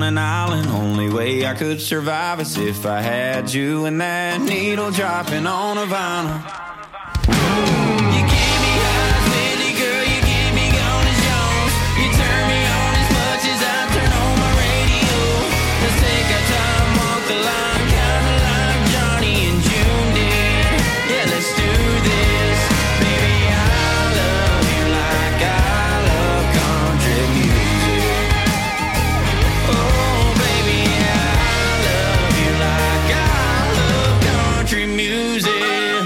an island. Only way I could survive is if I had you and that needle dropping on a vinyl. You give me highs, Lily girl, you give me gone as Jones. You turn me on as much as I turn on my radio. Let's take our time, walk the line, kinda like Johnny and June did. Yeah, let's do this. Baby, I love you like I love country music. Oh, baby, I love you like I love country music.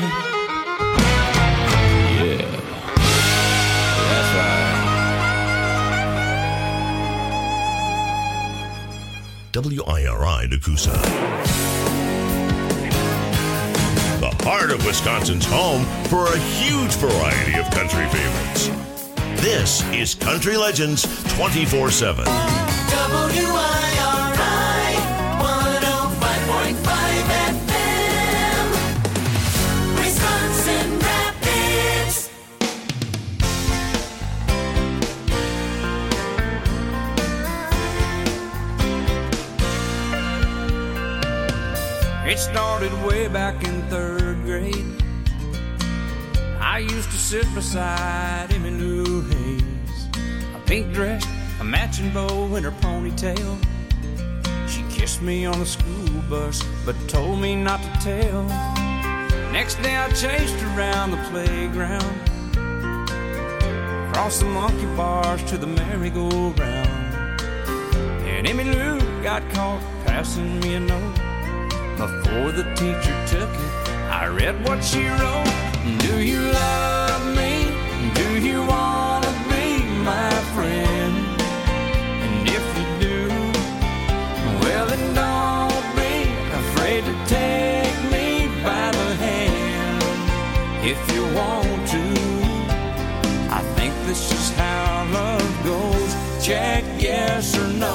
Yeah, that's right. WIRI Nakusa. The heart of Wisconsin's home for a huge variety of country favorites. This is Country Legends 24/7. WIRI 105.5 FM, Wisconsin Rapids. It started way back in 3rd grade. I used to sit beside Emmylou Hayes, a pink dress, a matching bow in her ponytail. She kissed me on the school bus, but told me not to tell. Next day I chased her around the playground, across the monkey bars to the merry-go-round. And Emmylou got caught passing me a note. Before the teacher took it, I read what she wrote. Do you love me? Do you want to be my friend? And if you do, well then don't be afraid to take me by the hand. If you want to, I think this is how love goes. Check yes or no.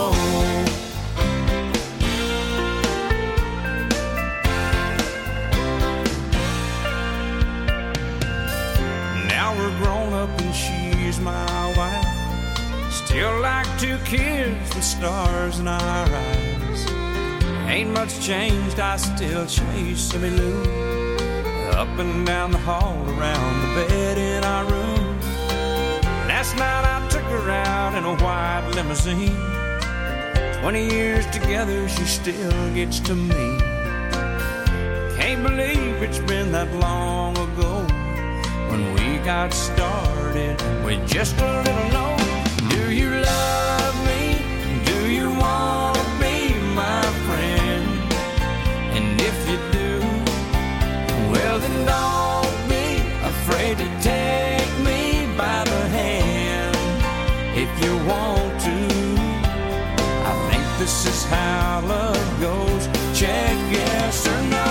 Grown up and she's my wife. Still like 2 kids with stars in our eyes. Ain't much changed, I still chase Emmylou up and down the hall, around the bed in our room. Last night I took her out in a white limousine. 20 years together, she still gets to me. Can't believe it's been that long ago when we got started with just a little note. Do you love me? Do you want to be my friend? And if you do, well then don't be afraid to take me by the hand. If you want to, I think this is how love goes. Check yes or no.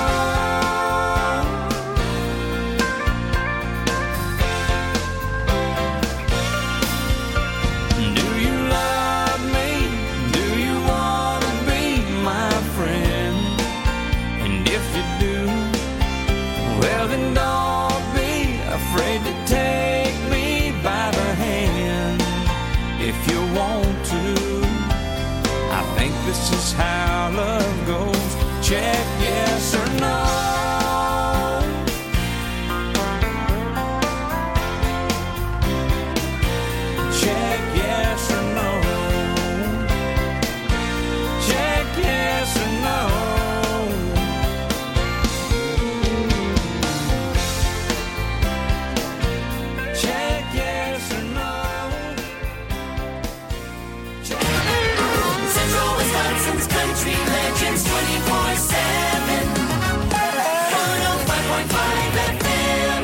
Afraid to take me by the hand. If you want to, I think this is how love goes. Check yes or no. Check yes or no. Check yes or no. Country Legends 24/7, 105.5 FM.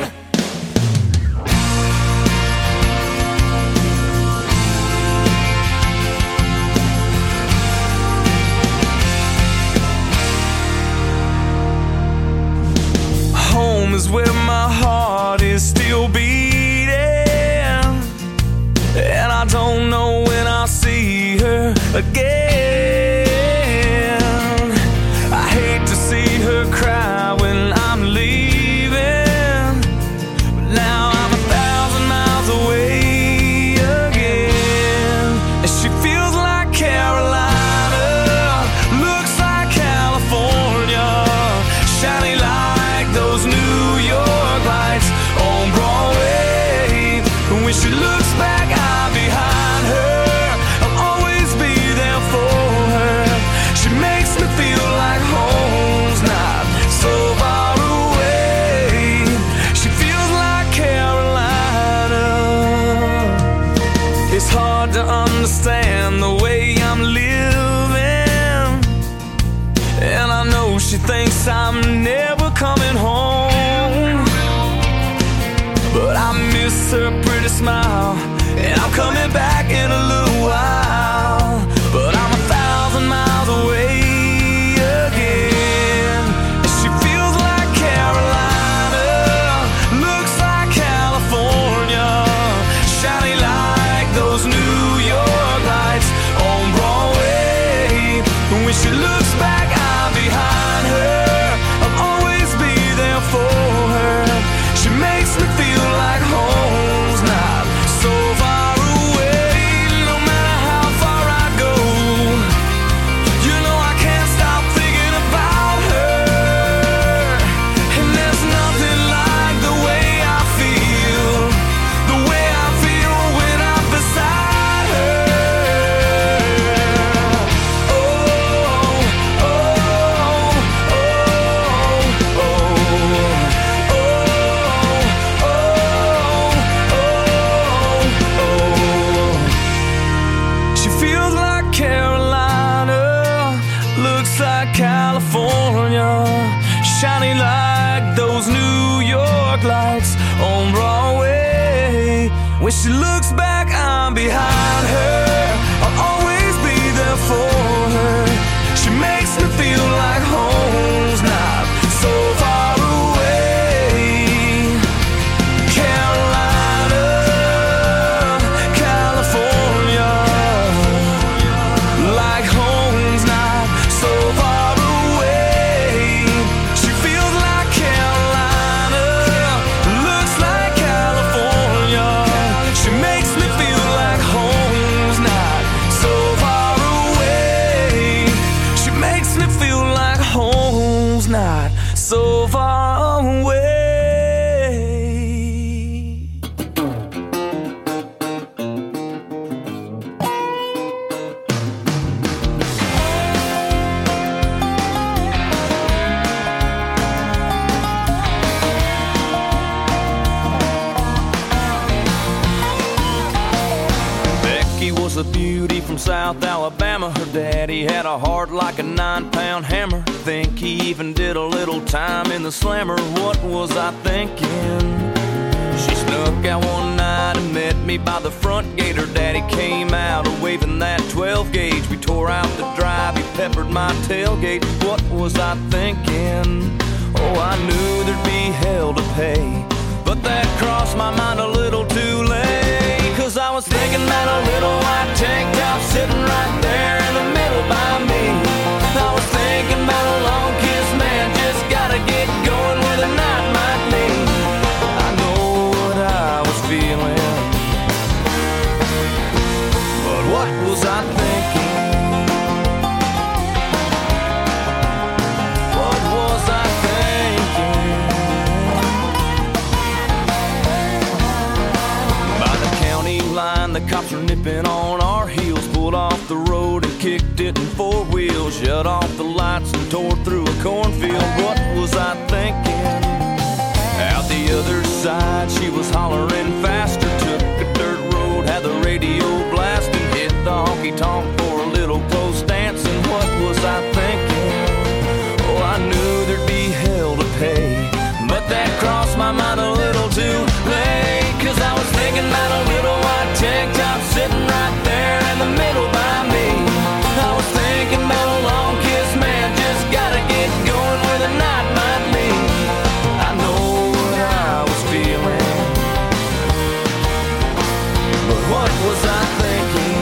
Home is where my heart is still beating, and I don't know when I'll see her again. Cry when I'm leaving, but now I'm 1,000 miles away again, and she feels like Carolina. I'm never coming home. But I miss her pretty smile, and I'm coming back in a little while. But I'm 1,000 miles away again. She feels like Carolina, looks like California, shiny like those New York lights on Broadway. When she looks back, I'm behind her. I'll always be there for her. She makes me feel like home's not so far away. No matter how far I go, you know I can't stop thinking about her. And there's nothing like the way I feel when I'm beside her. Oh, oh, oh, oh, she feels like Carolina, looks like California, shining like those New York lights on Broadway. When she looks back, I'm behind her. I'll always be there for her. She makes me feel like home's not so far away. Carolina, California, like home's not so far away. She feels like Carolina, looks like California. She makes me feel like home's not so far away. She makes me feel like home's not so far away. Becky was a beauty from South Alabama. Her daddy had a heart like a 9-pound hammer. Think he even did a little time in the slammer. What was I thinking? She snuck out one night and met me by the front gate. Her daddy came out waving that 12 gauge. We tore out the drive, he peppered my tailgate. What was I thinking? Oh, I knew there'd be hell to pay, but that crossed my mind a little too late. 'Cause I was thinking about a little white tank top sitting right there in the middle by me. I was thinking about a long kiss, man, just gotta get going where the night might lead. I know what I was feeling, but what was I thinking? What was I thinking? By the county line, the cops were nipping on our heels. Pulled off the road and kicked it in 4 wheels. Shut off the lights and tore through a cornfield. What was I thinking? Out the other side, she was hollering faster. Took a dirt road, had the radio blasting. Hit the honky-tonk for a little close dancing. What was I thinking? Oh, I knew there'd be hell to pay, but that crossed my mind a little too late. 'Cause I was thinking about a little white tank top sitting right there in the middle by me. I was thinking about a long kiss, man, just gotta get going where the night might lead. I know what I was feeling, but what was I thinking?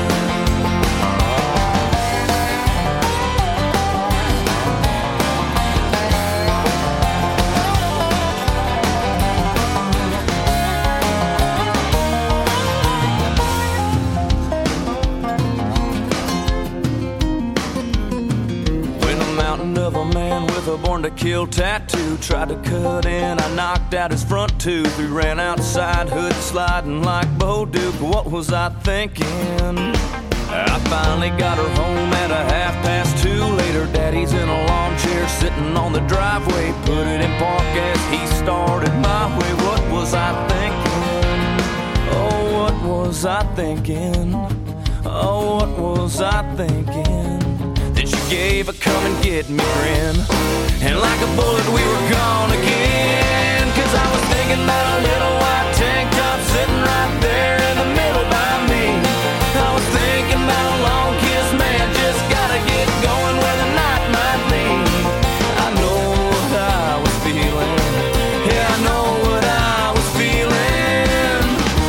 Of a man with a born to kill tattoo tried to cut in, I knocked out his front tooth. We ran outside, hood sliding like Bo Duke. What was I thinking? I finally got her home at a 2:30. Later, daddy's in a lawn chair sitting on the driveway. Put it in park as he started my way. What was I thinking? Oh, what was I thinking? Oh, what was I thinking? Then she gave a come and get me grin. And like a bullet we were gone again. Cause I was thinking about a little white tank top sitting right there in the middle by me. I was thinking about a long kiss, man, just gotta get going where the night might lead. I know what I was feeling. Yeah, I know what I was feeling.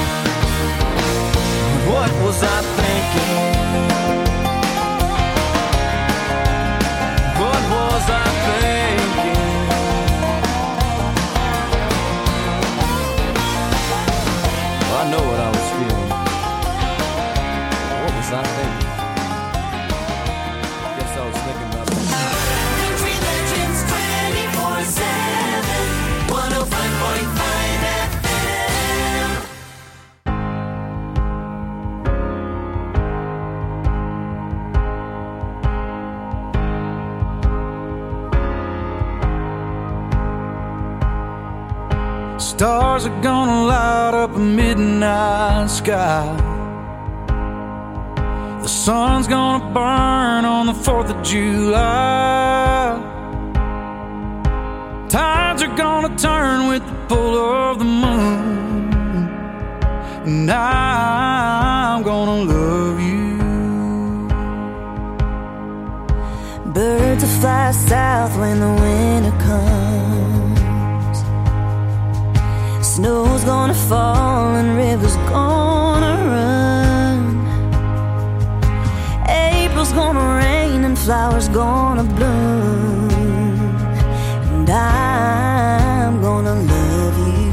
What was I thinking? What was I thinking? Well, I know what I was feeling. What was I thinking? Guess I was thinking about Country Legends 24/7, 105.5 FM. Stars are gonna light up a midnight sky. The sun's gonna burn on the 4th of July. Tides are gonna turn with the pull of the moon. And I'm gonna love you. Birds will fly south when the winter comes. Snow's gonna fall and rivers gonna run. April's gonna rain and flowers gonna bloom. And I'm gonna love you.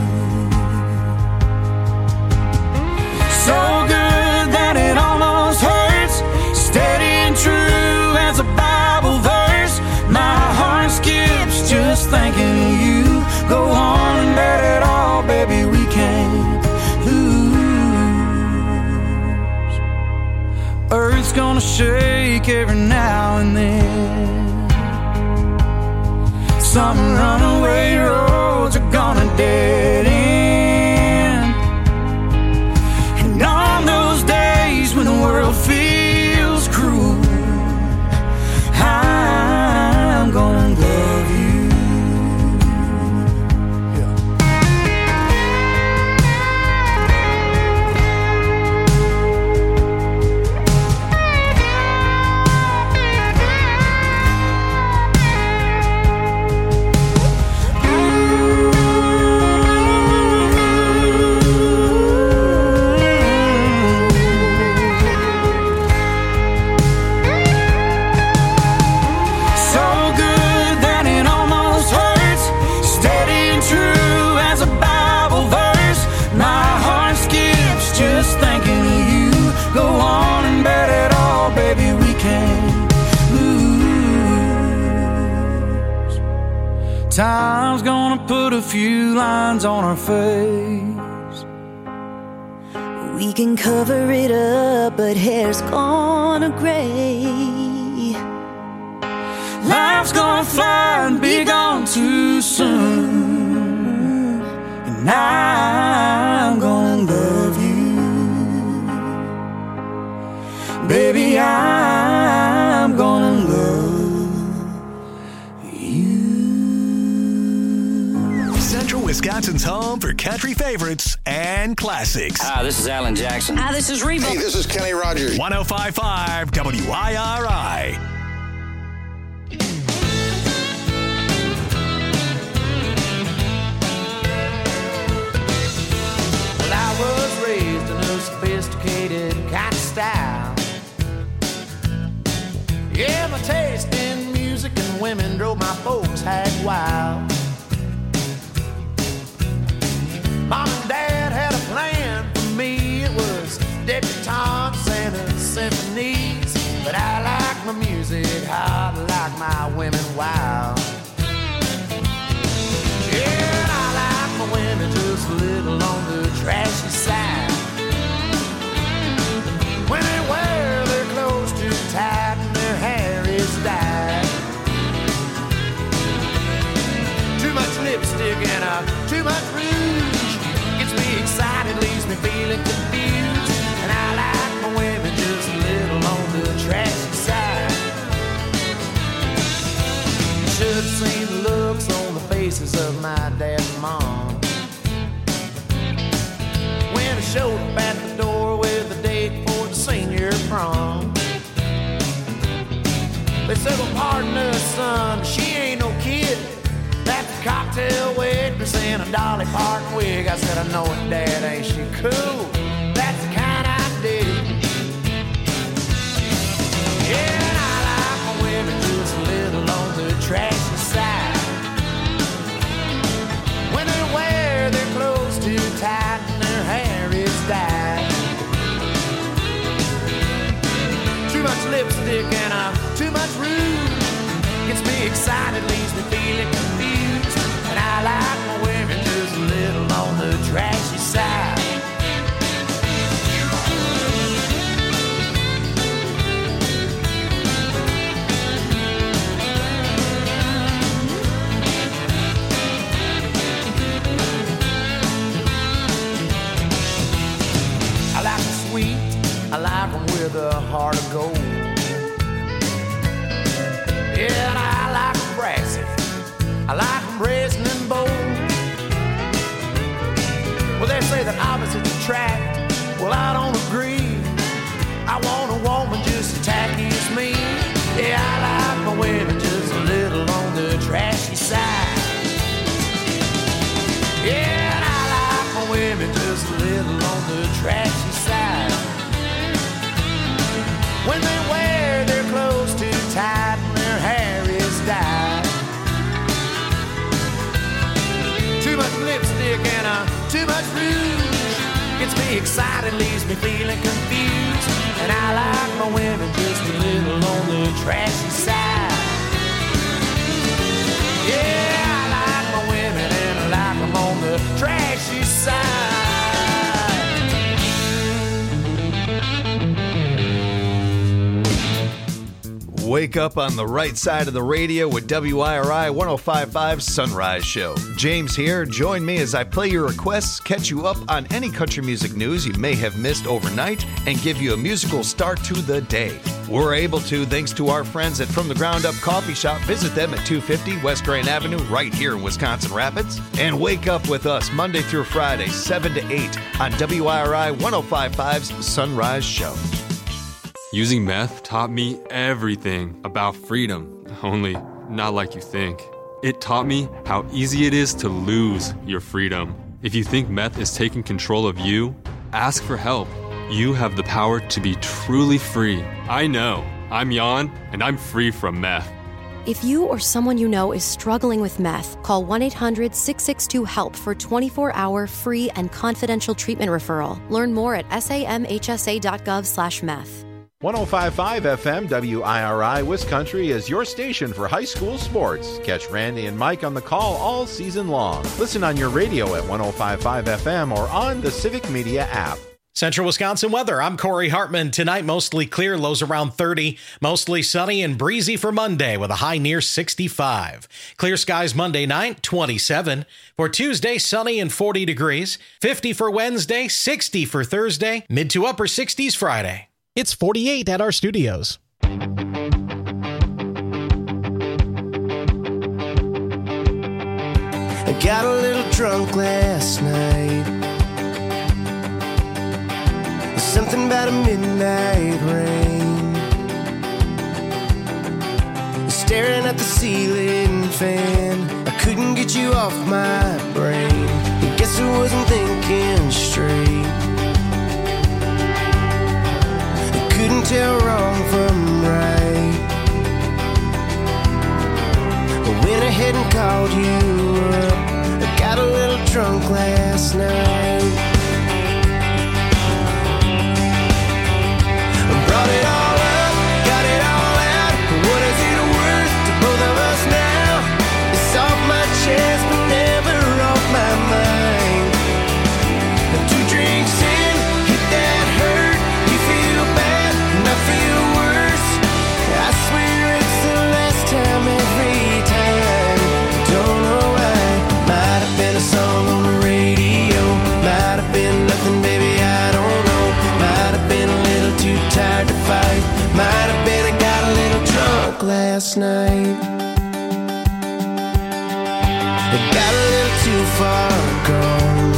So good that it almost hurts. Steady and true as a Bible verse. My heart skips just thinking of you. Go on and bet it all, baby, we can't lose. Earth's gonna shake every now and then. Some runaway roads are gonna dead end. And on those days when the world feels cruel, I'm gonna love you. Time's gonna put a few lines on our face. We can cover it up, but hair's gonna gray. Life's gonna fly and be gone too soon. And I'm gonna love you. Baby, I'm gonna love you. Central Wisconsin's home for country favorites and classics. Hi, this is Alan Jackson. Hi, this is Reba. Hey, this is Kenny Rogers. 105.5 WIRI. Well, I was raised in a sophisticated kind of style. Yeah, my taste in music and women drove my folks hag wild. Mom and Dad had a plan for me. It was debutantes and symphonies. But I like my music hot, I like my women wild. Yeah, and I like my women just a little on the trashy side. When they wear their clothes too tight and their hair is dyed. Too much lipstick and too much rouge gets me excited, leaves me feeling confused. And I like my women just a little on the trashy side. same looks on the faces of my dad and mom. When I showed up at the door with a date for the senior prom, they said, well, pardon us, son, she ain't no kid. That's a cocktail waitress in a Dolly Parton wig. I said, I know it, Dad, ain't she cool? That's the kind I dig. Yeah, and I like my women just a little on the trashy side. When they wear their clothes too tight and their hair is dyed. Too much lipstick and too much rouge gets me excited, leaves me feeling confused. And I like my women just a little on the trashy side. I like them sweet, I like them with a heart of gold. Yeah, and I like them brassy, I like them brazen and bold. Well, they say that opposites attract, well, I don't agree. I want a woman just as tacky as me. Yeah, I like my women just a little on the trashy side. Yeah, and I like my women just a little on the trashy side. When they wear their clothes too tight and their hair is dyed. Too much lipstick and too much rouge gets me excited, leaves me feeling confused. And I like my women just a little on the trashy side. Yeah, I like my women and I like them on the trashy side. Wake up on the right side of the radio with WIRI 105.5 Sunrise Show. James here. Join me as I play your requests, catch you up on any country music news you may have missed overnight, and give you a musical start to the day. We're able to thanks to our friends at From the Ground Up Coffee Shop. Visit them at 250 West Grand Avenue right here in Wisconsin Rapids. And wake up with us Monday through Friday, 7 to 8 on WIRI 105.5's Sunrise Show. Using meth taught me everything about freedom, only not like you think. It taught me how easy it is to lose your freedom. If you think meth is taking control of you, ask for help. You have the power to be truly free. I know. I'm Jan, and I'm free from meth. If you or someone you know is struggling with meth, call 1-800-662-HELP for 24-hour free and confidential treatment referral. Learn more at samhsa.gov/meth. 105.5 FM WIRI Wiscountry is your station for high school sports. Catch Randy and Mike on the call all season long. Listen on your radio at 105.5 FM or on the Civic Media app. Central Wisconsin weather. I'm Corey Hartman. Tonight, mostly clear, lows around 30. Mostly sunny and breezy for Monday with a high near 65. Clear skies Monday night, 27. For Tuesday, sunny and 40 degrees. 50 for Wednesday, 60 for Thursday. Mid to upper 60s Friday. It's 48 at our studios. I got a little drunk last night. Something about a midnight rain. Staring at the ceiling fan, I couldn't get you off my brain. I guess I wasn't thinking straight. Couldn't tell wrong from right. I went ahead and called you up. I got a little drunk last night. I brought it all up, got it all out. What is it worth to both of us now? It's off my chest but never off my mind. 2 drinks in, hit that hurt. You feel bad, I feel worse. I swear it's the last time every time. Don't know why. Might have been a song on the radio. Might have been nothing, baby, I don't know. Might have been a little too tired to fight. Might have been I got a little drunk last night. It got a little too far gone.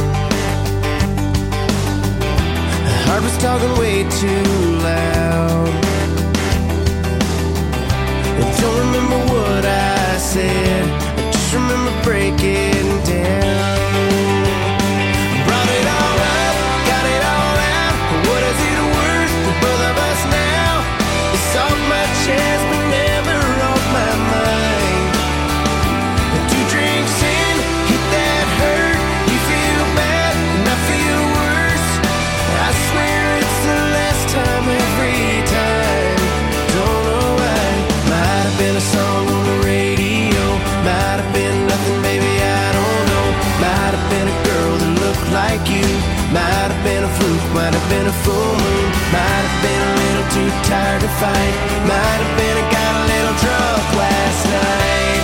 The heart was talking way too loud. I don't remember what I said, I just remember breaking down. Brought it all up, got it all out. What is it worth to both of us now? It's off my chest but never off my mind. And 2 drinks in, hit that hurt. You feel bad and I feel worse. I swear it's the last time every time. Don't know why. Might have been a song on the radio, might have been nothing, baby, I don't know. Might have been a girl that looked like you, might have been a fluke, might have been a full moon, might have been a little too tired to fight, might have been I got a little drunk last night.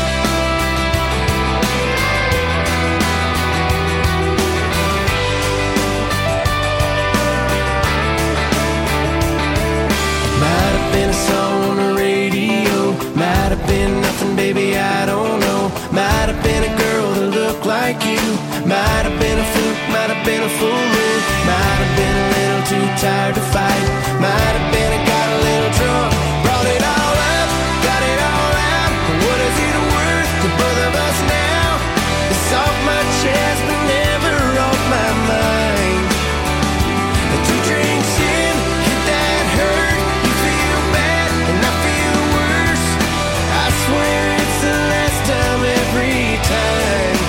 Might have been a song on the radio, might have been nothing, baby, I don't know. Might have been a girl that looked like you, might have been a fluke, might have been a full moon, might have been a little too tired to fight, might have been I got a little drunk. Brought it all up, got it all out. What is it worth to both of us now? It's off my chest but never off my mind. 2 drinks in, hit that hurt. You feel bad and I feel worse. I swear it's the last time every time.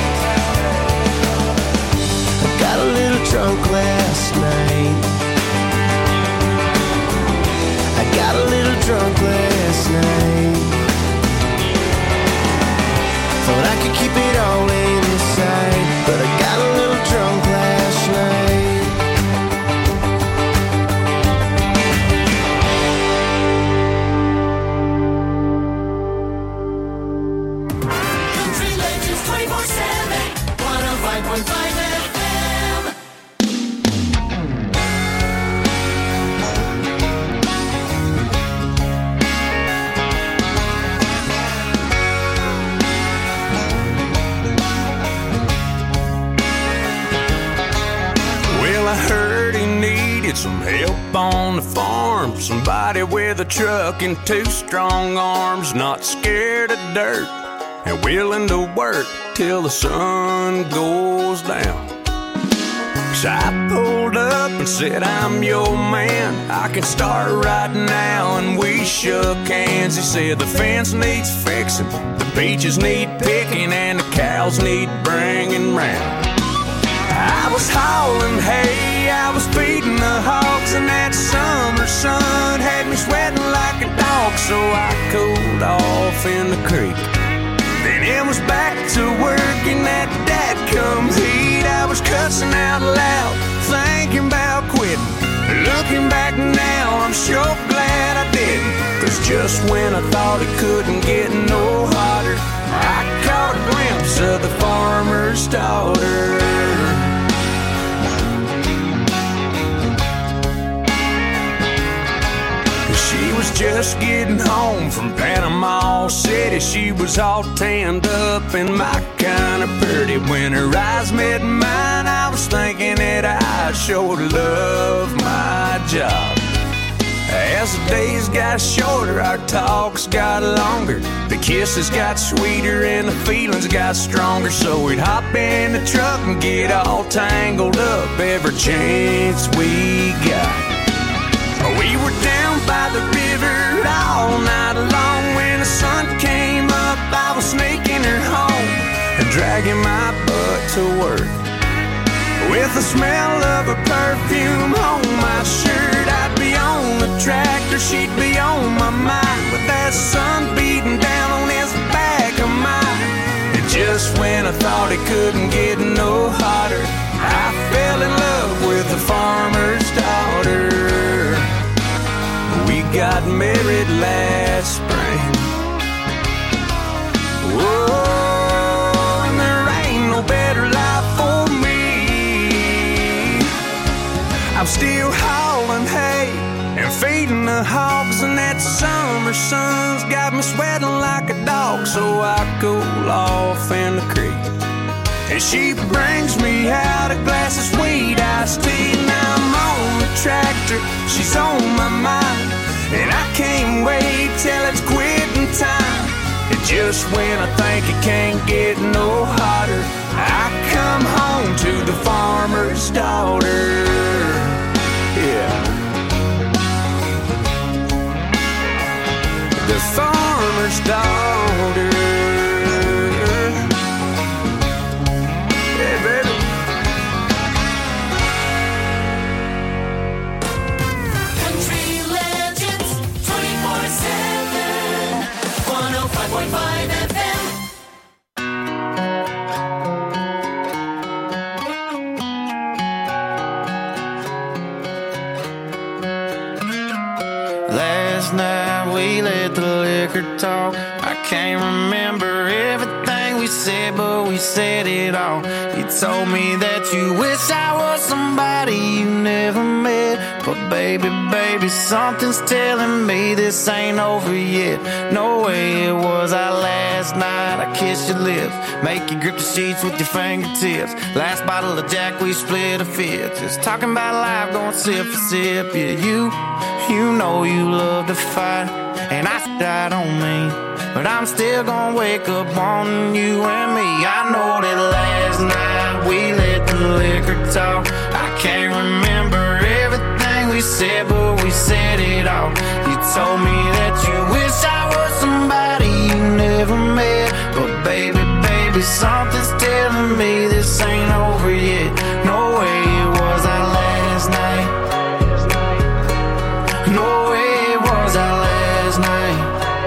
I got a little drunk last night. I got a little drunk last night. Thought I could keep it all inside, but I got a little drunk last night. Country Legends 24/7, 105.5 FM. Well, I heard he needed some help on the farm. Somebody with a truck and 2 strong arms, not scared of dirt and willing to work till the sun goes down. So I pulled up and said, I'm your man, I can start right now. And we shook hands. He said the fence needs fixing, the peaches need picking, and the cows need bringing round. I was hauling hay, I was feeding the hogs, and that summer sun had me sweating like a dog. So I cooled off in the creek. Then it was back to work in that dadgum heat. I was cussing out loud, thinking about quitting. Looking back now, I'm sure glad I didn't. 'Cause just when I thought it couldn't get no hotter, I caught a glimpse of the farmer's daughter. She was just getting home from Panama City. She was all tanned up and my kind of pretty. When her eyes met mine, I was thinking that I sure love my job. As the days got shorter, our talks got longer. The kisses got sweeter and the feelings got stronger. So we'd hop in the truck and get all tangled up every chance we got. We were down by the river all night long. When the sun came up, I was sneaking her home and dragging my butt to work. With the smell of her perfume on my shirt, I'd be on the tractor, she'd be on my mind. With that sun beating down on this back of mine. And just when I thought it couldn't get no hotter, I fell in love with the farmer's daughter. We got married last spring. Whoa, and there ain't no better life for me. I'm still hauling hay and feeding the hogs, and that summer sun's got me sweating like a dog. So I cool off in the creek. And she brings me out a glass of sweet iced tea. Now I'm on the tractor, she's on my mind, and I can't wait till it's quitting time. And just when I think it can't get no hotter, I come home to the farmer's daughter. Yeah. The farmer's daughter. Yeah, baby. Country Legends 24/7 105.5 FM. Last night we let the liquor talk. I can't remember everything we said, but we said it all. You told me that you wish I was somebody you never met. But baby, baby, something's telling me this ain't over yet. No way it was our last night. I kissed your lips, make you grip the sheets with your fingertips. Last bottle of Jack, we split a fifth. Just talking about life, going sip for sip. Yeah, you know you love to fight, and I don't mean, but I'm still gonna wake up wanting you and me. I know that last night we let the liquor talk. I can't remember everything we said, but we said it all. You told me that you wish I was somebody you never met. But baby, baby, something's telling me this ain't over yet. No way it was our last night. No way it was our last night.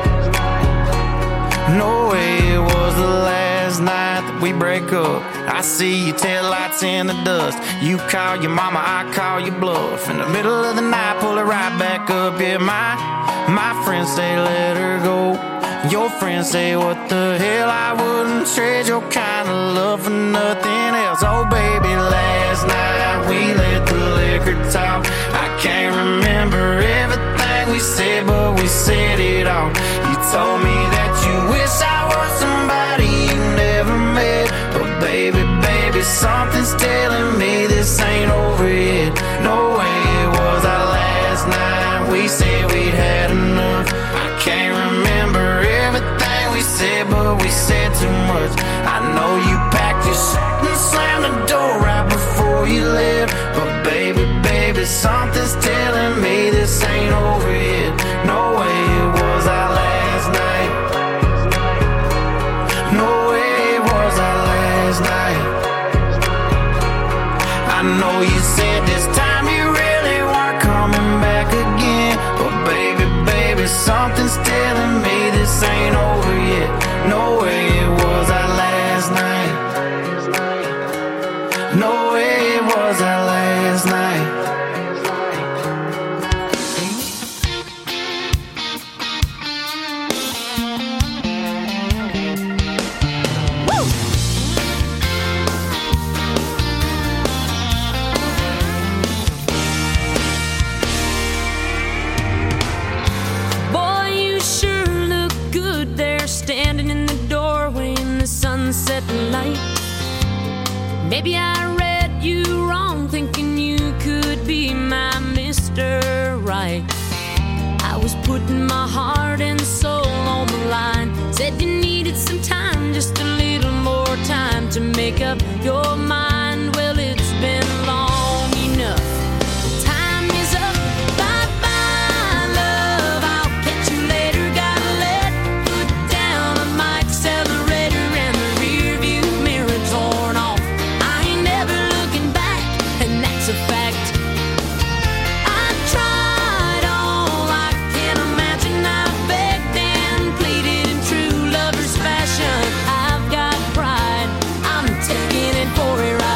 No way it was the last night that we break up. I see your taillights in the dust. You call your mama, I call your bluff. In the middle of the night, pull it right back up. Yeah, my friends say let her go. Your friends say what the hell, I wouldn't trade your kind of love for nothing else. Oh baby, last night we let the liquor talk. I can't remember everything we said, but we said it all. You told me that you wish I was somebody you never met. But baby, baby, something's telling me this ain't over yet. No way it was our last night. We said we'd had enough. I can't remember everything we said, but we said too much. I know you packed your shit and slammed the door right before you left. But baby, baby, something's telling me this ain't over yet. No way it was our last night. No way it was our last night. I know you said this time you really weren't coming back again. But baby, baby, something's telling me this ain't over yet. No way it was our last night. No way it was our last night. Boy, you sure look good there, standing in the doorway in the sunset light. Maybe I read you wrong, thinking you could be my Mr. Right. I was putting my heart and soul on the line. Said you needed some time, just a little more time to make up your mind. Well, it's been long enough. Time is up. Bye-bye, love. I'll catch you later. Gotta let foot down on my accelerator, and the rear view mirror torn off. I ain't never looking back, and that's a fact. I tried all I can imagine. I begged and pleaded in true lover's fashion. I've got pride, I'm taking it for a ride.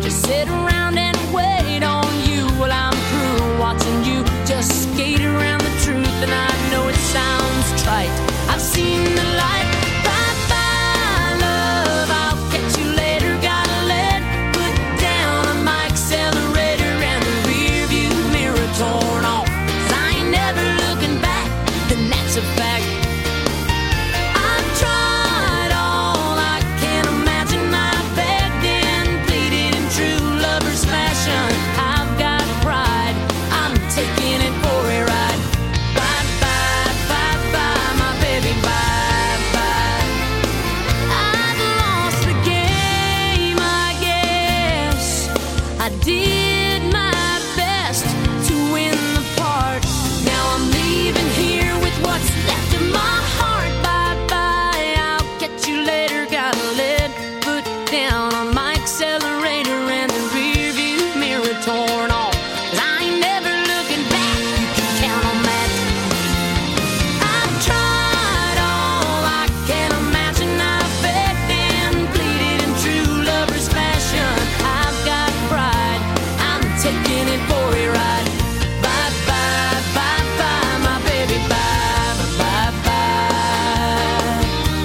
Just sit around and wait on you while I'm through watching you just skate around the truth. And I know it sounds trite, I've seen the light. Bye-bye, love, I'll catch you later. Gotta let put down on my accelerator and the rear view mirror torn off. 'Cause I ain't never looking back, then that's a fact. I've tried all I can imagine. I begged and pleaded in true lover's fashion. I've got pride, I'm taking it for a ride. Bye-bye, bye-bye, my baby, bye-bye. I've lost the game, I guess. I did my best to win the part. Now I'm leaving here with what's left of my heart. Bye-bye, I'll catch you later. Gotta let foot down on my accelerator and the rear view mirror torn off. 'Cause I ain't never looking back, you can count on that. I've tried all I can imagine. I've begged and pleaded in true lover's fashion. I've got pride, I'm taking it for a ride. Bye-bye, bye-bye, my baby, bye-bye, bye-bye.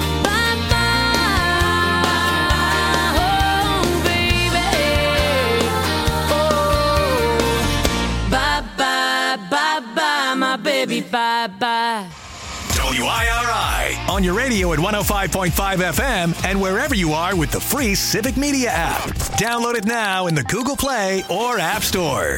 Bye-bye, oh, baby. Oh, bye-bye, bye-bye, my baby, bye-bye. WIRI on your radio at 105.5 FM and wherever you are with the free Civic Media app. Download it now in the Google Play or App Store.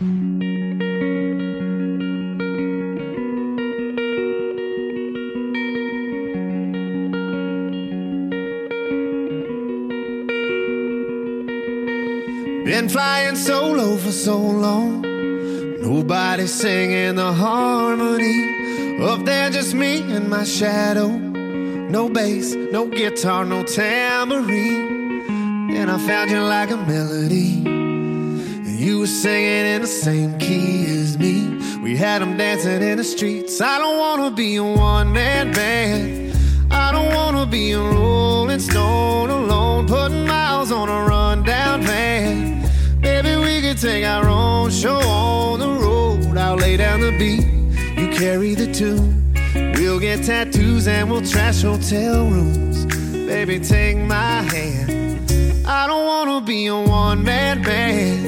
Been flying solo for so long, nobody singing the harmony. Up there just me and my shadow. No bass, no guitar, no tambourine. And I found you like a melody, and you were singing in the same key as me. We had them dancing in the streets. I don't wanna be a one-man band. I don't wanna be a Rolling Stone alone, putting miles on a rundown van. Maybe we could take our own show on the road. I'll lay down the beat, you carry the tune. We'll get tattoos and we'll trash hotel rooms. Baby, take my hand. I don't wanna be a one-man band.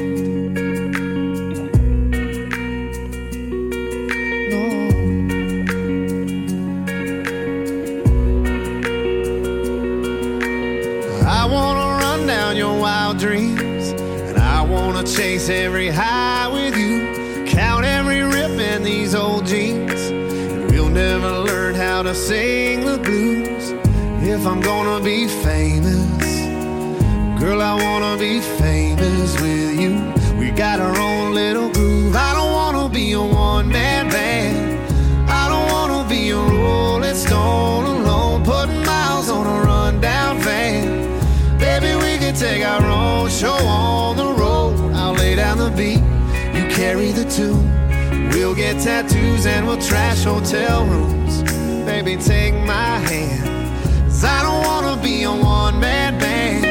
I wanna run down your wild dreams, and I wanna chase every high with you. Count every rip in these old jeans, and we'll never learn how to sing the blues. If I'm gonna be famous, girl, I wanna be famous with you. We got our own little groove. I don't wanna be a one-man band. I don't wanna be a Rolling Stone alone, putting miles on a rundown van. Baby, we can take our own show on the road. I'll lay down the beat, you carry the tune. We'll get tattoos and we'll trash hotel rooms. Baby, take my hand, 'cause I don't wanna be a one-man band.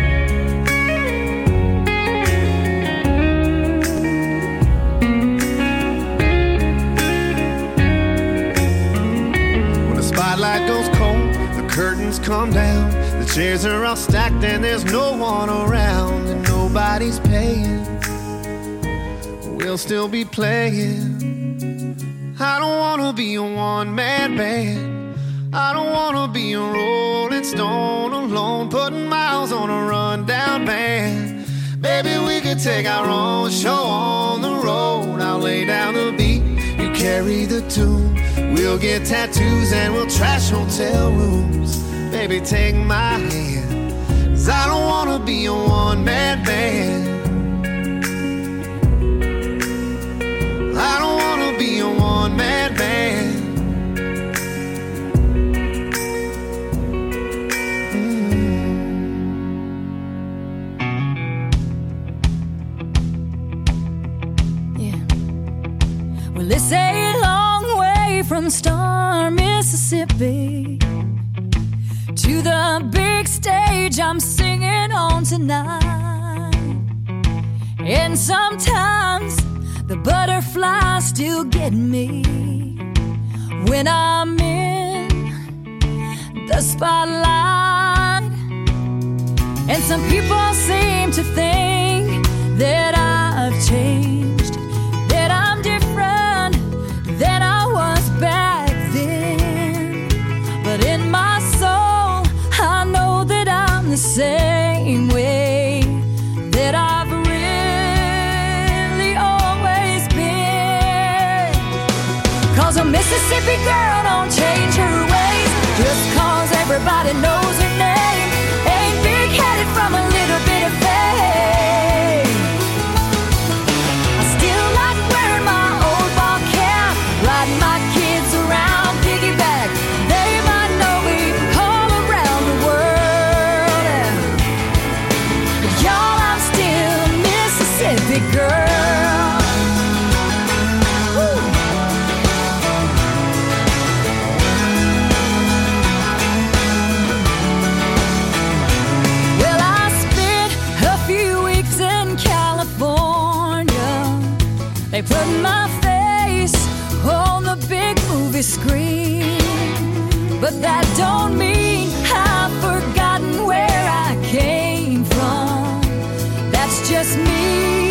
When the spotlight goes cold, the curtains come down. The chairs are all stacked and there's no one around, and nobody's paying. We'll still be playing. I don't wanna be a one-man band. I don't wanna be a Rolling Stone alone, putting miles on a rundown van. Baby, we could take our own show on the road. I'll lay down the beat, you carry the tune. We'll get tattoos and we'll trash hotel rooms. Baby, take my hand, 'cause I don't wanna be a one-man band. I don't wanna be a one-man band. Well, it's a long way from Star, Mississippi to the big stage I'm singing on tonight. And sometimes the butterflies still get me when I'm in the spotlight. And some people seem to think that I've changed, that I'm different than I was back then. But in my soul, I know that I'm the same way that I've really always been. 'Cause a Mississippi girl don't change her ways just 'cause everybody knows her name. Ain't big-headed from a little bit of fame. I still like wearing my old ball cap, riding my kids around piggyback. They might know me all around the world. But y'all, I'm still a Mississippi girl. Woo. Well, I spent a few weeks in California. They put my face on the big movie screen. But that don't mean I've forgotten where I came from. That's just me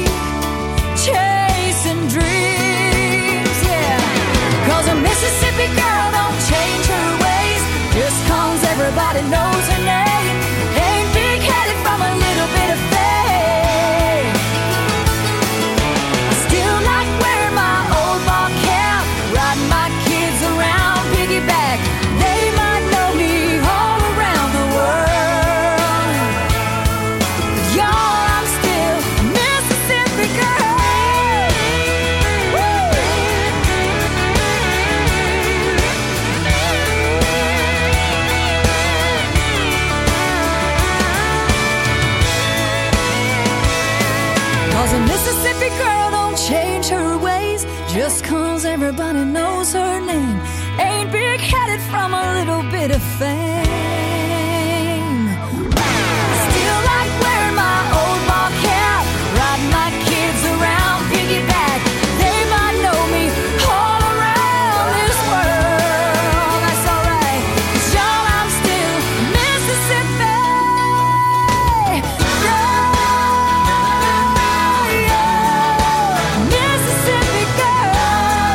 chasing dreams, yeah. 'Cause a Mississippi girl don't change her ways just 'cause everybody knows her name. Ain't big-headed from a little bit of fame. I still like wearing my old ball cap, riding my kids around piggyback. They might know me all around the world. But y'all, I'm still a Mississippi girl. Woo! 'Cause a Mississippi girl don't change her ways just 'cause everybody knows her name. Ain't big-headed from a little bit of fame. Still like wearing my old ball cap, riding my kids around piggyback. They might know me all around this world. That's alright, 'cause y'all, I'm still Mississippi girl. Mississippi girl.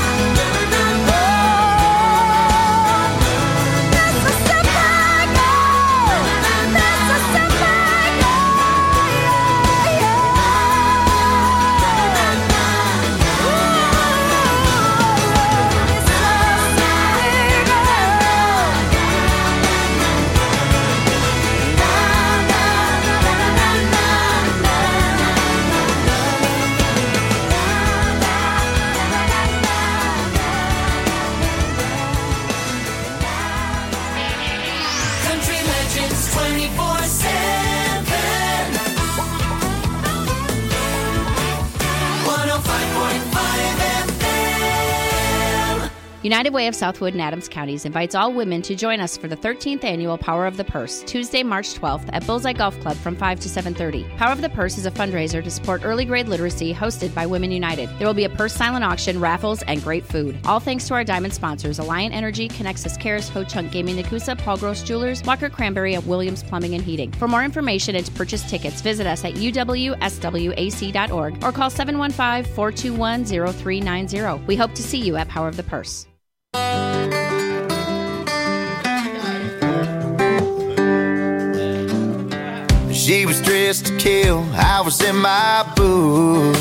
Country legends 24/7. 105.5 FM. United Way of Southwood and Adams Counties invites all women to join us for the 13th annual Power of the Purse, Tuesday, March 12th at Bullseye Golf Club from 5 to 7:30. Power of the Purse is a fundraiser to support early grade literacy hosted by Women United. There will be a purse silent auction, raffles, and great food. All thanks to our diamond sponsors, Alliant Energy, Connexus Cares, Ho Chunk Gaming Nakusa, Paul Gross Jewelers, Walker Cranberry, and Williams Plumbing and Heating. For more information and to purchase tickets, visit us at uwswac.org or call 715-421-0390. We hope to see you at Power of the Purse. She was dressed to kill, I was in my booth.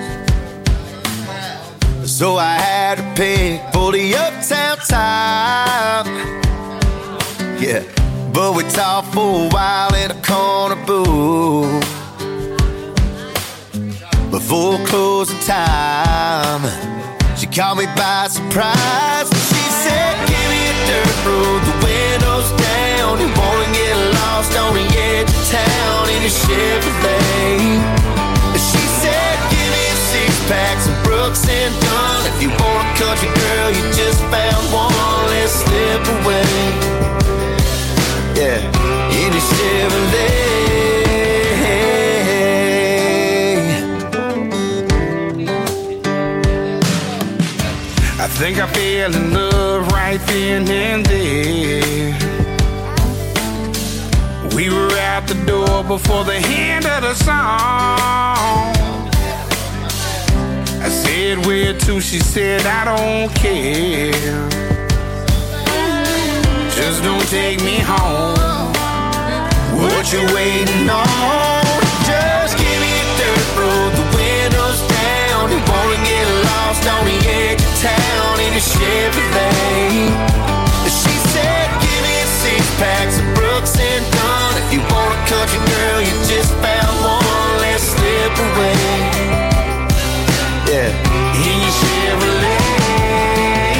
So I had to pick for the uptown top. Yeah, but we talked for a while in a corner booth. Before closing time, she caught me by surprise. She said, give me a dirt road, the windows down. You wanna get lost on the edge of town in a Chevrolet. She said, give me a six-pack, some Brooks and Dunn. If you want a country girl, you just found one, let's slip away. Yeah, in a Chevrolet. think I fell in love right then and there. We were out the door before the end of the song. I said, where to? She said, I don't care. Just don't take me home. What you waiting on? Just give me a dirt road, the windows down. You wanna get lost on the edge of town in a Chevrolet. She said, give me a 6-pack of Brooks and Dunn. If you want a country girl, you just found one. Let's slip away. Yeah, in your Chevrolet.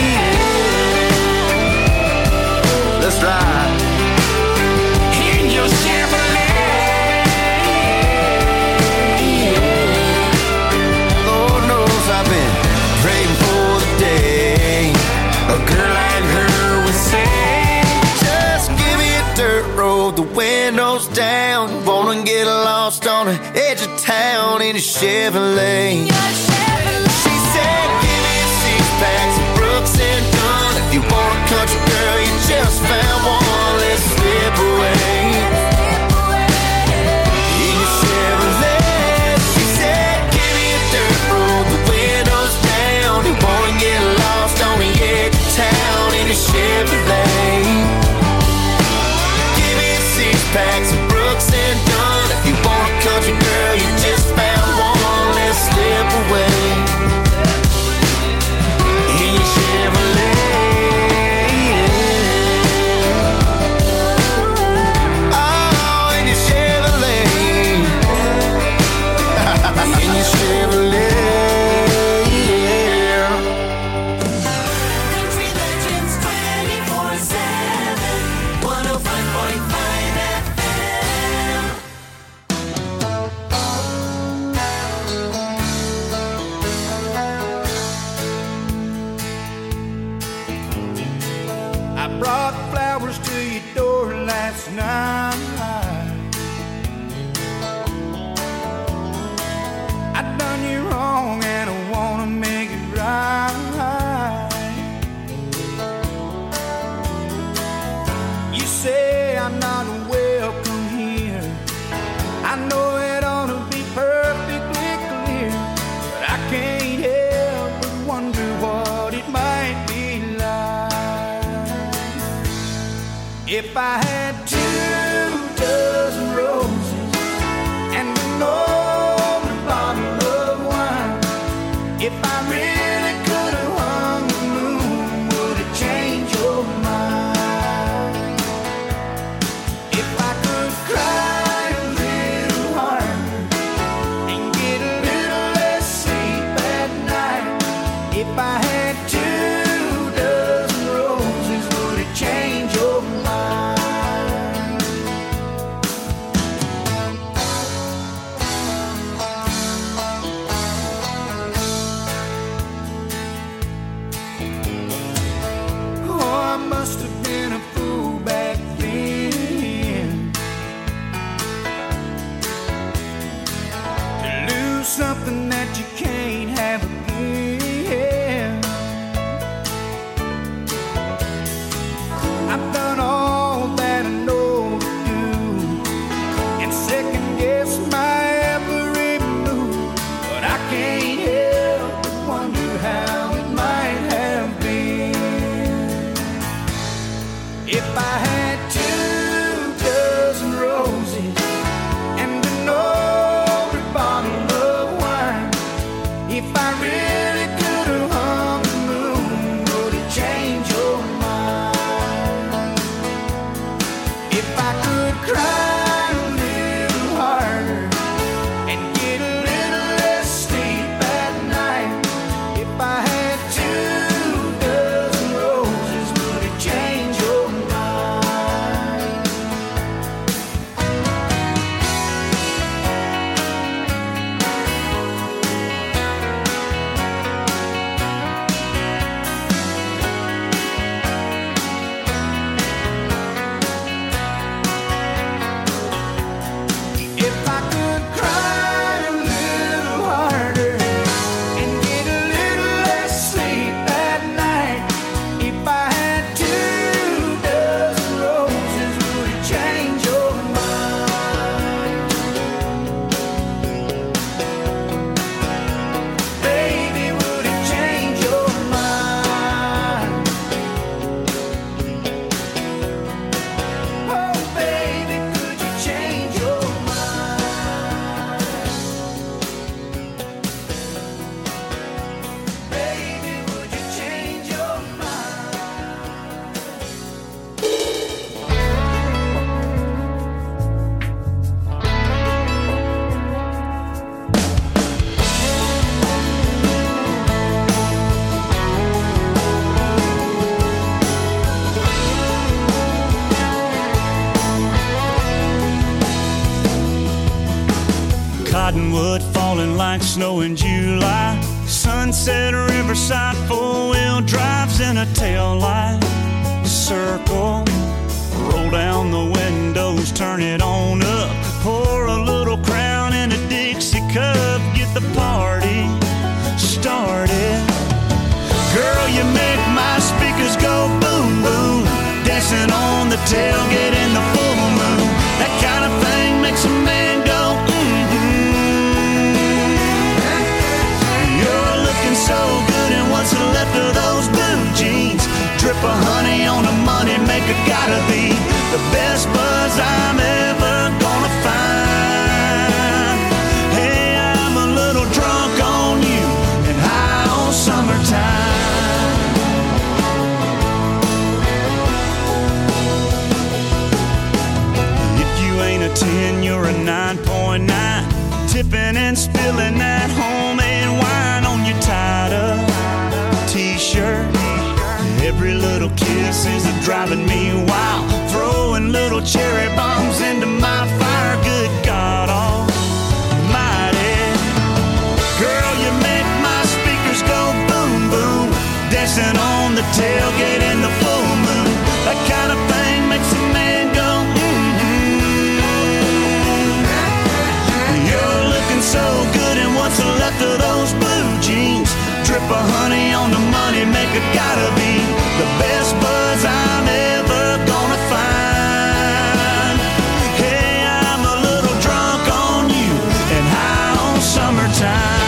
Let's ride. In your Chevrolet. Lord knows I've been praying for the day a girl like her would say, just give me a dirt road, the windows down. Wanna get lost on the edge of town in a Chevrolet. She said, give me a 6-pack of Brooks and Dunn. If you want a country girl, you just found one. Let's slip away. In your Chevrolet. She said, give me a dirt road, the windows down. You wanna get lost on the edge of town in a Chevrolet. Give me a 6-pack of Brooks and Dunn. If you want a country girl, you just found one. Let's slip away. In your Chevrolet. Oh, in your Chevrolet. In your Chevrolet. Country Legends 24/7, 105.5 FM. I brought flowers to your door last night. I done you wrong and I wanna make it right. You say I'm not welcome here. I know it ought to be perfectly clear, but I can't help but wonder what it might be like if I had 2 dozen roses and an old bottle of wine. If I really could have hung the moon, would it change your mind? If I could cry a little harder and get a little less sleep at night. If I had 2 dozen roses, would it change your mind? Oh, I must have been a fool back then to lose something that you can't have again. I've done all that I know to do and second guess my every move, but I can't help but wonder how it might have been if I had 2 dozen roses and an old bottle of wine. Cottonwood falling like snow in July. Sunset Riverside, four-wheel drives in a tail light. Circle, roll down the windows, turn it on up. Pour a little Crown in a Dixie cup, get the party started. Girl, you make my speakers go boom, boom. Dancing on the tailgate in the full moon. That kind of thing makes a man go, You're looking so good in what's left of those blue jeans. Drip of honey on the money maker, gotta be the best buzz I'm ever gonna find. Hey, I'm a little drunk on you and high on summertime. If you ain't a 10, you're a 9.9. Tipping and spilling that homemade wine on your tied-up t-shirt. Every little kiss is driving me wild. Throwing little cherry bombs into my fire. Good God almighty. Girl, you make my speakers go boom, boom. Dancing on the tailgate in the full moon. That kind of thing makes a man go, You're looking so good in what's left of those blue jeans. Drip of honey on the money maker, gotta be the best buzz I'm ever gonna find. Hey, I'm a little drunk on you and high on summertime.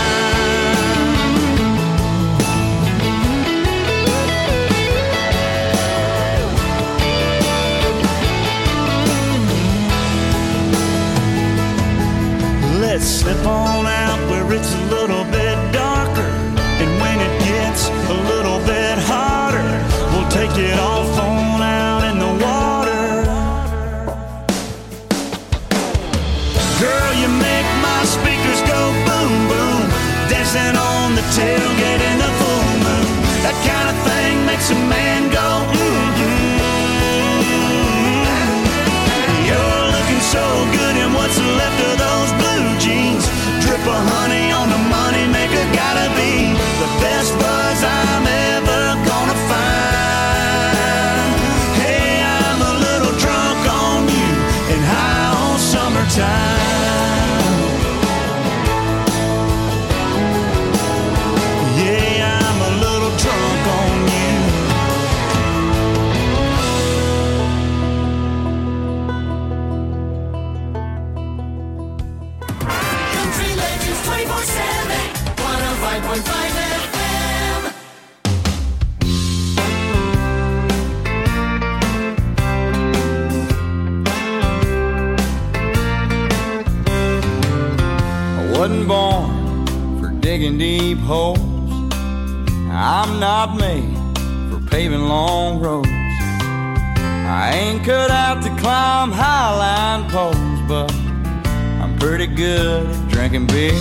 Let's slip on out where it's a little bit darker. And when it gets a little bit hotter, we'll take it off on out in the water. Girl, you make my speakers go boom, boom. Dancing on the tailgate in the full moon. That kind of thing makes a man go, You're looking so good in what's left of those blue jeans. Drip of honey on the money maker, gotta be the best buzz I'm ever gonna find. Hey, I'm a little drunk on you and high on summertime. Yeah, I'm a little drunk on you. Country Legends 24/7, 105.5 FM. I wasn't born for digging deep holes. I'm not made for paving long roads. I ain't cut out to climb highline poles, but I'm pretty good at drinking beer.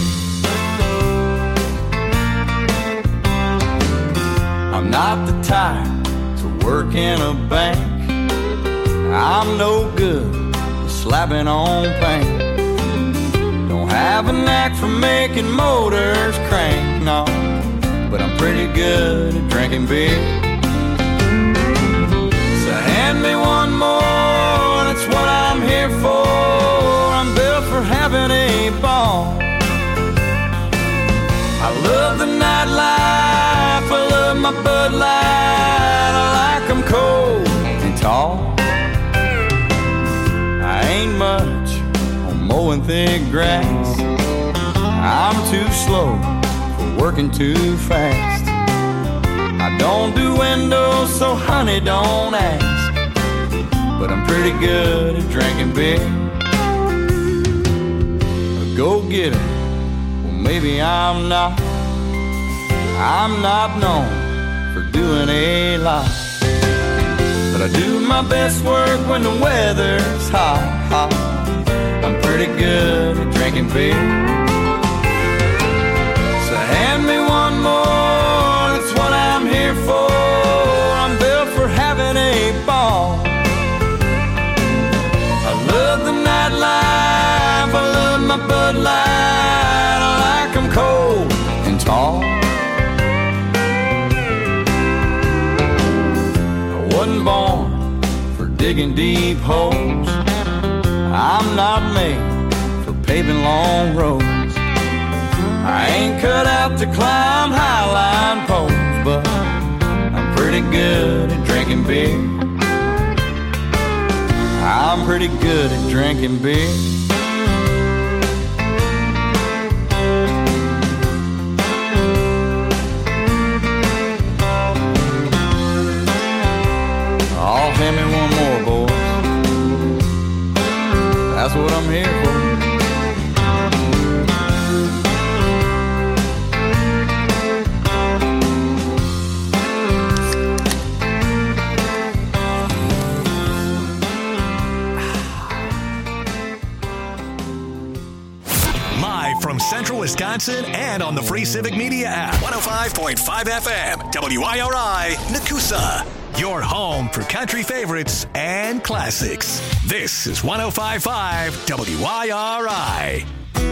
I'm not the type to work in a bank. I'm no good at slapping on paint. Don't have a knack for making motors crank, no, but I'm pretty good at drinking beer. So hand me one more, that's what I'm here for. I'm built for having a ball. I love the nightlife, I love my Bud Light. I like them cold and tall. I ain't much on mowing thick grass. I'm too slow for working too fast. I don't do windows, so honey, don't ask. But I'm pretty good at drinking beer. A go-getter, well maybe I'm not. I'm not known for doing a lot, but I do my best work when the weather's hot, hot. I'm pretty good at drinking beer. So hand me one more, that's what I'm here for. I'm built for having a ball. I love the nightlife, I love my Bud Light. 'em cold and tall. I wasn't born for digging deep holes. I'm not made for paving long roads. I ain't cut out to climb highline poles, but I'm pretty good at drinking beer. I'm pretty good at drinking beer. Oh, hand me one more, boys. That's what I'm here for. From Central Wisconsin and on the free Civic Media app. 105.5 FM, WIRI, Nakusa. Your home for country favorites and classics. This is 105.5 WIRI.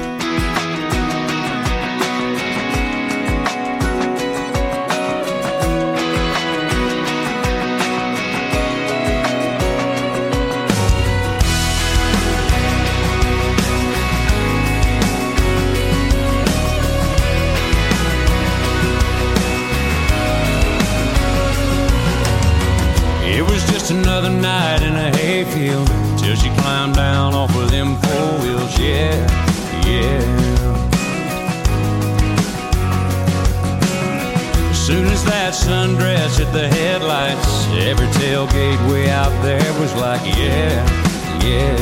It was just another night in a hayfield till she climbed down off of them 4 wheels, yeah, yeah. As soon as that sundress hit the headlights, every tailgate way out there was like, yeah, yeah.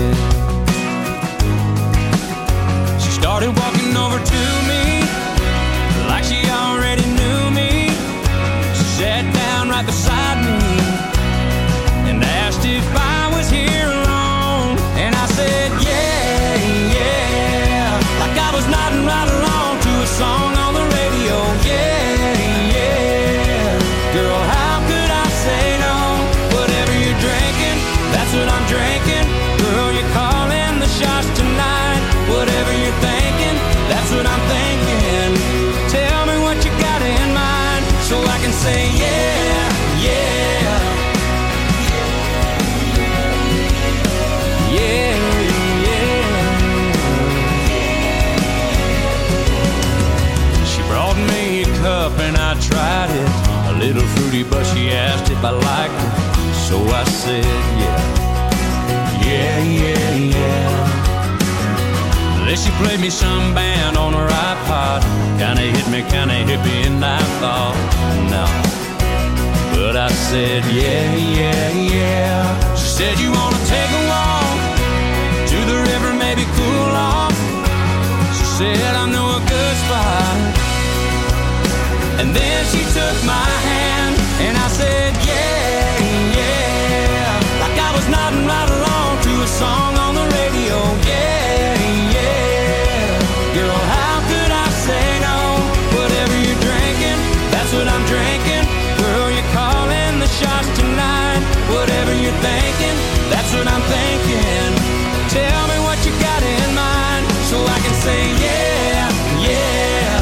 She started walking over to me like she already knew me. She sat down right beside me and asked if I was here alone. And I said, yeah, yeah, like I was nodding right along to a song on the radio. Yeah, yeah, girl, how could I say no? Whatever you're drinking, that's what I'm drinking. Girl, you're calling the shots tonight. Whatever you're thinking, that's what I'm thinking. Tell me what you got in mind so I can say yeah, yeah. And I tried it, a little fruity, but she asked if I liked it. So I said, yeah, yeah, yeah, yeah. Then she played me some band on her iPod. Kinda hit me, kinda hippie, and I thought, no. But I said, yeah, yeah, yeah. She said, you wanna take a walk to the river, maybe cool off. She said, I know a good spot. And then she took my hand, and I said, yeah, yeah, like I was nodding right along to a song on the radio. Yeah, yeah, girl, how could I say no? Whatever you're drinking, that's what I'm drinking. Girl, you're calling the shots tonight. Whatever you're thinking, that's what I'm thinking. Tell me what you got in mind so I can say yeah, yeah.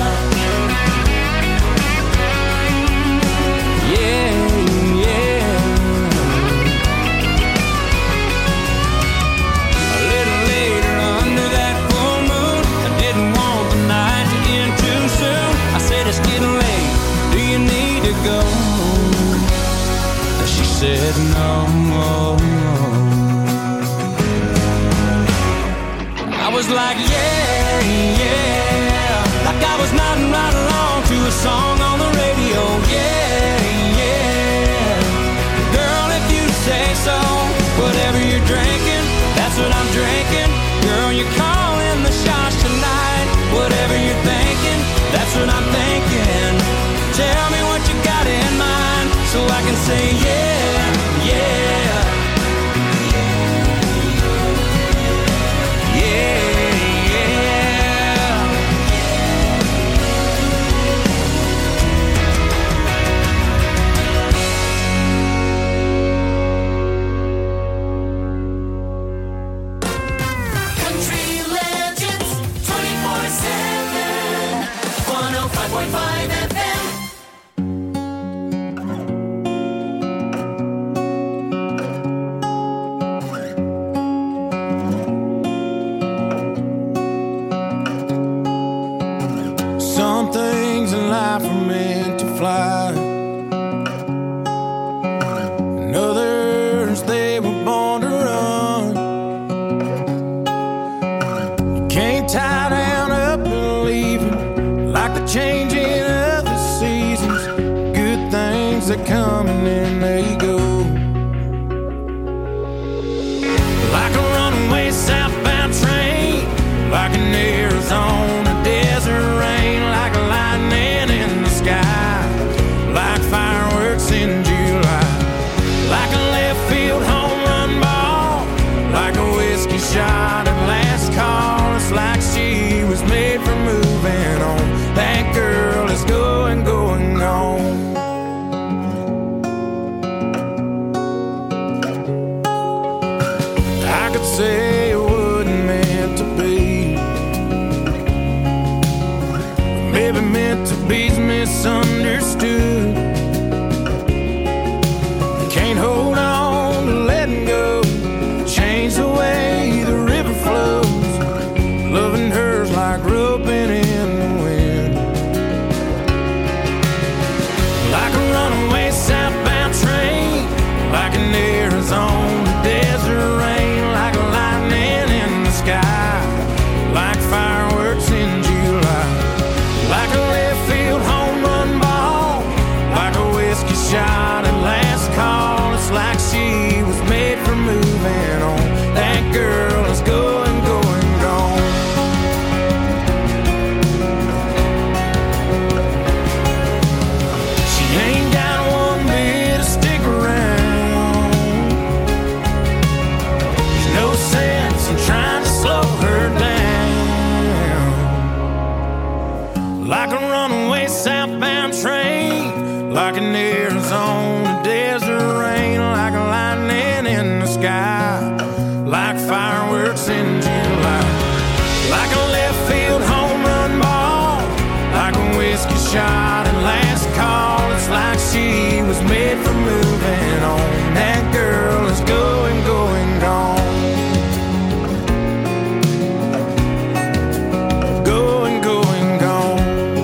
things in life are meant to fly, and others, they were born to run. You can't tie down up and leave it, like the changing of the seasons. Good things that come and then they go. Like a runaway southbound train, like an Arizona desert rain, like lightning in the sky, like fireworks in July, like a left field home run ball, like a whiskey shot at last call. It's like she was made for moving on. That girl is going, going on. I could say it wasn't meant to be, maybe meant to be's misunderstood. Can't hold on to letting go, change the way the river flows. Loving her's like roping in the wind, like a runaway southbound train, like an Arizona desert rain, like lightning in the sky, like fireworks in July, like a left field home run ball, like a whiskey shot at last call. It's like she was made for moving on. That girl is going, going, gone. She ain't got one bit to stick around. There's no sense in trying to slow her down. Like a runaway southbound train, like an Arizona desert rain, like a lightning in the sky, like fireworks in July, like a left field home run ball, like a whiskey shot at last call. It's like she was made for moving on. That girl is going, going, gone. Going, going, gone.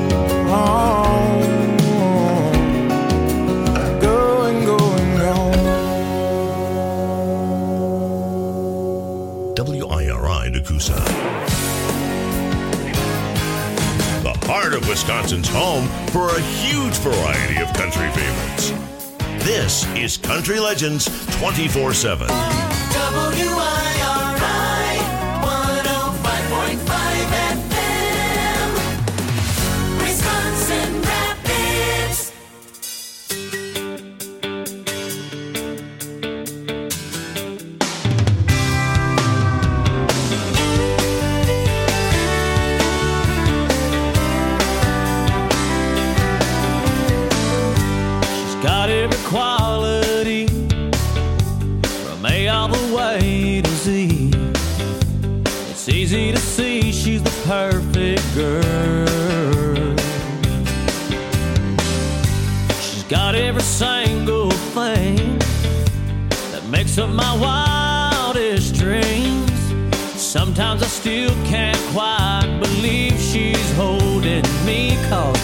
Going, going, gone. WIRI Nakusa. The heart of Wisconsin's home for a huge variety of country favorites. This is Country Legends 24/7. WIRI 105.5 FM, Wisconsin Rapids. She's got every quality from A all the way to Z. It's easy to see she's the perfect girl. She's got every single thing that makes up my wildest dreams. Sometimes I still can't quite believe she's holding me, 'cause